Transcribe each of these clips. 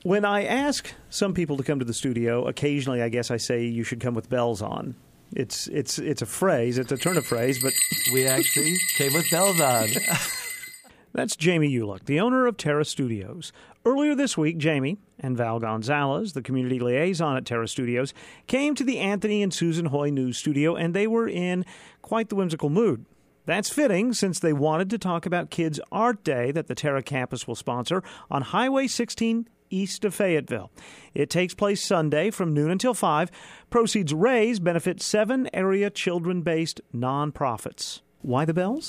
When I ask some people to come to the studio, occasionally I guess I say you should come with bells on. It's a phrase. It's a turn of phrase, but we actually came with bells on. That's Jamie Ulick, the owner of Terra Studios. Earlier this week, Jamie and Val Gonzalez, the community liaison at Terra Studios, came to the Anthony and Susan Hoy News Studio, and they were in quite the whimsical mood. That's fitting, since they wanted to talk about Kids Art Day that the Terra campus will sponsor on Highway 16 east of Fayetteville. It takes place Sunday from noon until 5. Proceeds raised benefit 7 area children-based nonprofits. Why the bells?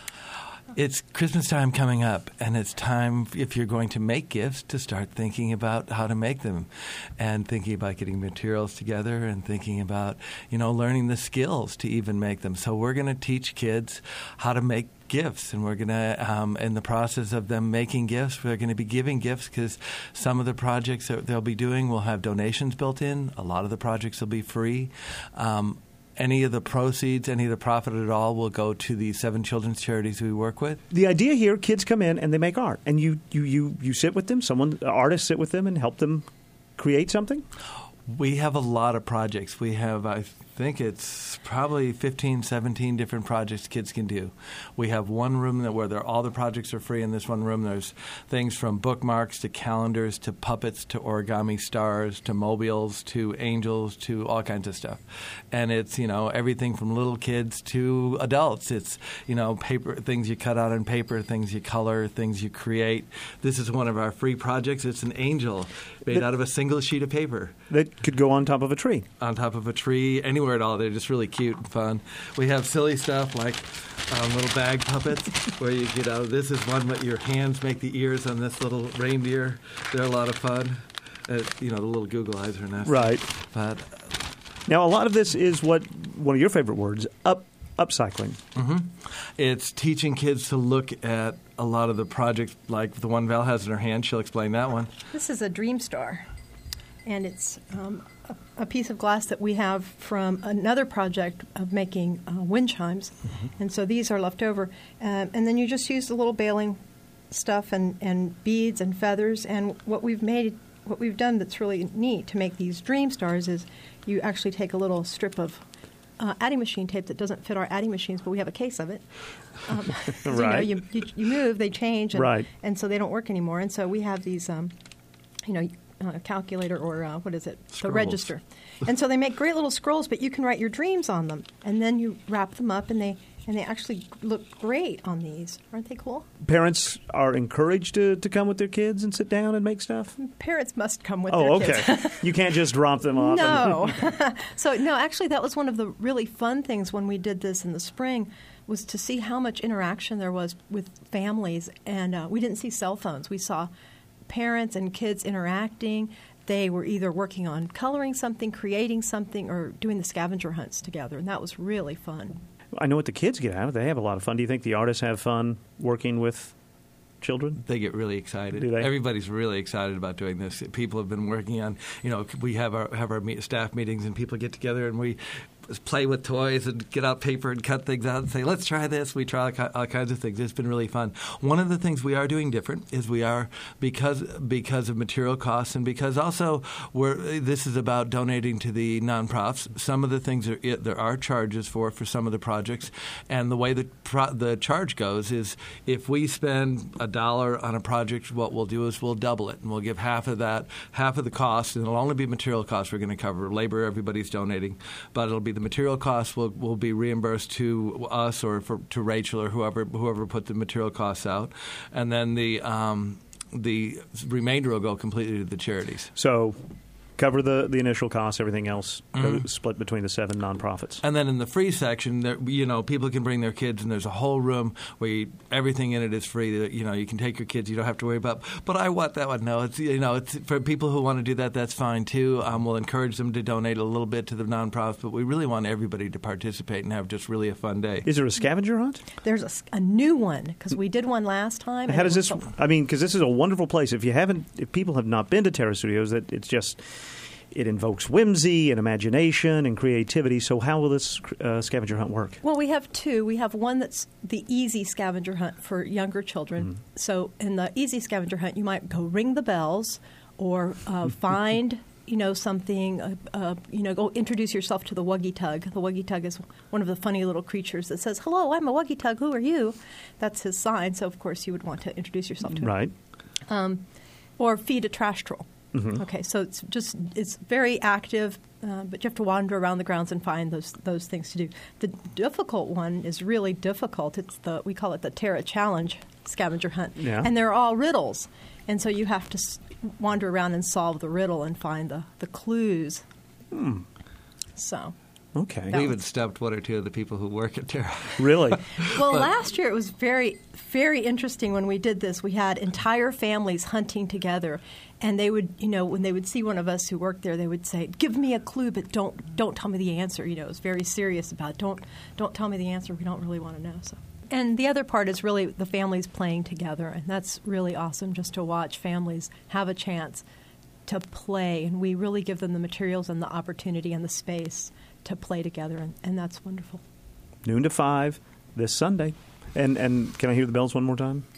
It's Christmas time coming up, and it's time, if you're going to make gifts, to start thinking about how to make them and thinking about getting materials together and thinking about, learning the skills to even make them. So we're going to teach kids how to make gifts, and we're going to, in the process of them making gifts, we're going to be giving gifts, because some of the projects that they'll be doing will have donations built in. A lot of the projects will be free. Any of the proceeds, any of the profit at all will go to the 7 children's charities we work with. The idea here, kids come in and they make art, and you sit with them, artists sit with them and help them create something? We have a lot of projects. We have, I think it's probably 15, 17 different projects kids can do. We have one room where all the projects are free. In this one room, there's things from bookmarks to calendars to puppets to origami stars to mobiles to angels to all kinds of stuff. And it's, everything from little kids to adults. It's, paper, things you cut out on paper, things you color, things you create. This is one of our free projects. It's an angel made out of a single sheet of paper. That could go on top of a tree. On top of a tree, anywhere at all. They're just really cute and fun. We have silly stuff like little bag puppets where you get out. This is one that your hands make the ears on this little reindeer. They're a lot of fun. The little Google eyes are nasty. Right. But now, a lot of this is one of your favorite words, upcycling. Mm-hmm. It's teaching kids to look at a lot of the projects, like the one Val has in her hand. She'll explain that one. This is a Dream Star, and it's a piece of glass that we have from another project of making wind chimes. Mm-hmm. And so these are left over. And then you just use the little baling stuff and beads and feathers. And what we've done that's really neat to make these Dream Stars is you actually take a little strip of adding machine tape that doesn't fit our adding machines, but we have a case of it. Right. You move, they change, and, right. And so they don't work anymore. And so we have these, calculator or what is it? Scrolls. The register. And so they make great little scrolls, but you can write your dreams on them, and then you wrap them up, and they actually look great on these. Aren't they cool? Parents are encouraged to come with their kids and sit down and make stuff? Parents must come with their kids. Oh, okay. You can't just drop them off. No. No, actually, that was one of the really fun things when we did this in the spring, was to see how much interaction there was with families. And we didn't see cell phones. We saw parents and kids interacting. They were either working on coloring something, creating something, or doing the scavenger hunts together. And that was really fun. I know what the kids get out of it. They have a lot of fun. Do you think the artists have fun working with children? They get really excited. Do they? Everybody's really excited about doing this. People have been working on, we have our staff meetings, and people get together and we play with toys and get out paper and cut things out and say, let's try this. We try all kinds of things. It's been really fun. One of the things we are doing different is we are, because of material costs and because also this is about donating to the nonprofits. Some of the things there are charges for some of the projects, and the way the charge goes is if we spend $1 on a project, what we'll do is we'll double it, and we'll give half of the cost, and it'll only be material costs we're going to cover. Labor, everybody's donating, but it'll be the material costs will be reimbursed to us or to Rachel or whoever put the material costs out, and then the remainder will go completely to the charities. So cover the initial costs, everything else split between the 7 nonprofits. And then in the free section, people can bring their kids, and there's a whole room where everything in it is free. You can take your kids. You don't have to worry about, but I want that one. No, it's for people who want to do that. That's fine too. We'll encourage them to donate a little bit to the nonprofits, but we really want everybody to participate and have just really a fun day. Is there a scavenger hunt? There's a new one, because we did one last time. How does this? Because this is a wonderful place. If people have not been to Terra Studios, it invokes whimsy and imagination and creativity. So how will this scavenger hunt work? Well, we have 2. We have one that's the easy scavenger hunt for younger children. So in the easy scavenger hunt, you might go ring the bells, or find something, go introduce yourself to the Wuggy Tug. The Wuggy Tug is one of the funny little creatures that says, "Hello, I'm a Wuggy Tug. Who are you?" That's his sign. So, of course, you would want to introduce yourself to him. Right. Or feed a trash troll. Mm-hmm. Okay, so it's very active, but you have to wander around the grounds and find those things to do. The difficult one is really difficult. We call it the Terra Challenge scavenger hunt, and they're all riddles, and so you have to wander around and solve the riddle and find the clues. So. Okay. We even stumped one or two of the people who work at Terra. Really? Well, last year it was very, very interesting when we did this. We had entire families hunting together, and they would, when they would see one of us who worked there, they would say, "Give me a clue, but don't tell me the answer." It was very serious about it. Don't tell me the answer. We don't really want to know. So. And the other part is really the families playing together, and that's really awesome just to watch families have a chance to play, and we really give them the materials and the opportunity and the space to play together, and that's wonderful. Noon to 5 this Sunday. And can I hear the bells one more time?